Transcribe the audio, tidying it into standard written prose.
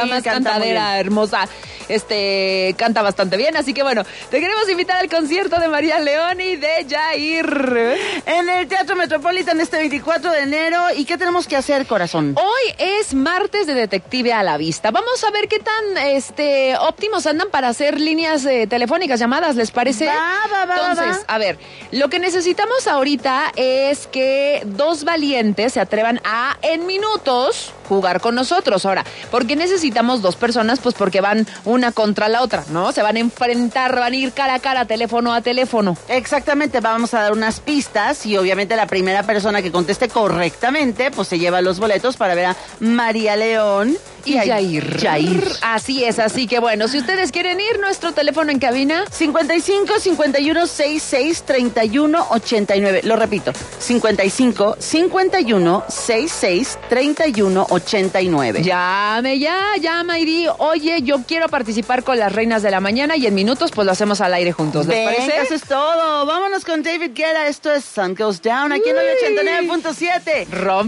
además cantadera, hermosa, canta bastante bien, así que bueno, te queremos invitar al concierto de María León y de Yair. En el Teatro Metropolitan este 24 de enero. ¿Y qué tenemos que hacer, corazón? Hoy es martes de Detective a la Vista. Vamos a ver qué tan óptimos andan para hacer líneas telefónicas, llamadas, ¿les parece? Entonces, a ver, lo que necesitamos ahorita es que dos valientes se atrevan a, en minutos, jugar con nosotros. Ahora, ¿por qué necesitamos dos personas? Pues porque van una contra la otra, ¿no? Se van a enfrentar, van a ir cara a cara, teléfono a teléfono. Exactamente, vamos a dar unas pistas y obviamente la primera persona que conteste correctamente, pues se lleva los boletos para ver a María León y Yair. Así es, así que bueno, si ustedes quieren ir, nuestro teléfono en cabina 55 51 66 31 89. Lo repito, 55 51 66 31 89. Llama y di, oye, yo quiero participar con las reinas de la mañana y en minutos pues lo hacemos al aire juntos, ¿les parece? Eso es todo. Vámonos con David Guetta. Esto es Sun Goes Down aquí en 89.7.